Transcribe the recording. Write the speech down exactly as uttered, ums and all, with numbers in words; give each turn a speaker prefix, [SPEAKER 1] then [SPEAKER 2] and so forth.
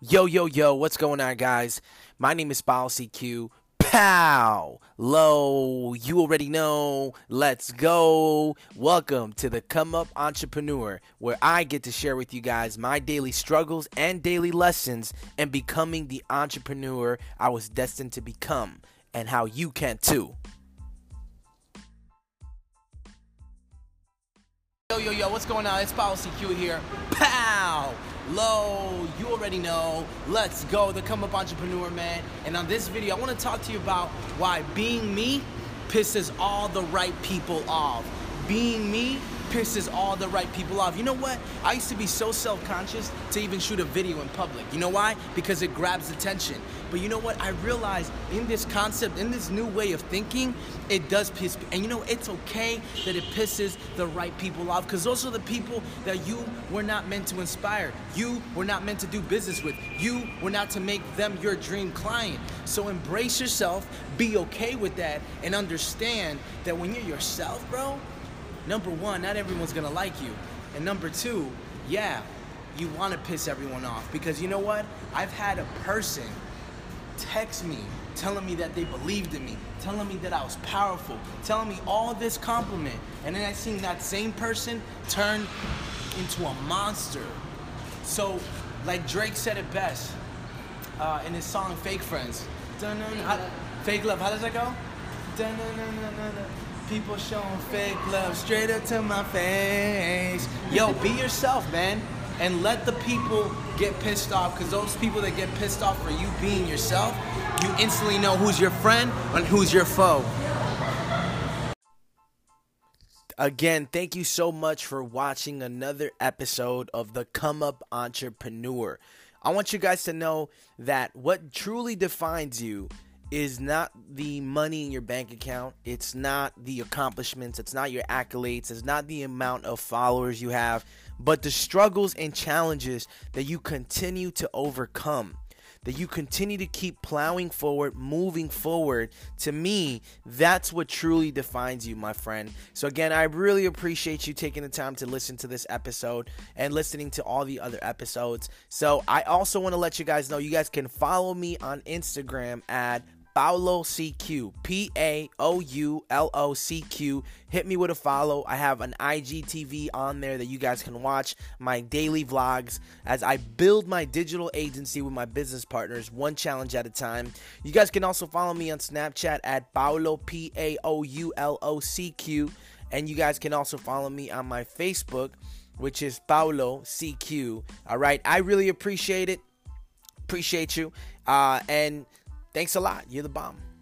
[SPEAKER 1] Yo, yo, yo, what's going on, guys? My name is Paul C Q. Pow! Low, you already know. Let's go. Welcome to the Come Up Entrepreneur, where I get to share with you guys my daily struggles and daily lessons in becoming the entrepreneur I was destined to become, and how you can too. Yo, yo, yo, what's going on? It's Paul C Q here. Pow! Low, you already know. Let's go, the Come Up Entrepreneur, man. And on this video, I want to talk to you about why being me pisses all the right people off. Being me pisses all the right people off. You know what? I used to be so self-conscious to even shoot a video in public. You know why? Because it grabs attention. But you know what? I realized in this concept, in this new way of thinking, it does piss. And you know, it's okay that it pisses the right people off, because those are the people that you were not meant to inspire. You were not meant to do business with. You were not to make them your dream client. So embrace yourself, be okay with that, and understand that when you're yourself, bro, number one, not everyone's gonna like you. And number two, yeah, you wanna piss everyone off, because you know what? I've had a person text me telling me that they believed in me, telling me that I was powerful, telling me all this compliment, and then I seen that same person turn into a monster. So, like Drake said it best uh, in his song Fake Friends. How, fake love, how does that go? People showing fake love straight up to my face. Yo, be yourself, man, and let the people get pissed off, because those people that get pissed off for you being yourself, you instantly know who's your friend and who's your foe. Again, thank you so much for watching another episode of the Come Up Entrepreneur. I want you guys to know that what truly defines you is not the money in your bank account. It's not the accomplishments. It's not your accolades. It's not the amount of followers you have, but the struggles and challenges that you continue to overcome, that you continue to keep plowing forward, moving forward. To me, that's what truly defines you, my friend. So again, I really appreciate you taking the time to listen to this episode and listening to all the other episodes. So I also want to let you guys know, you guys can follow me on Instagram at Paulo C Q, P A O U L O C Q. Hit me with a follow. I have an I G T V on there that you guys can watch my daily vlogs as I build my digital agency with my business partners, one challenge at a time. You guys can also follow me on Snapchat at Paulo, P A O U L O C Q. And you guys can also follow me on my Facebook, which is Paulo C Q. All right. I really appreciate it. Appreciate you. Uh, and Thanks a lot. You're the bomb.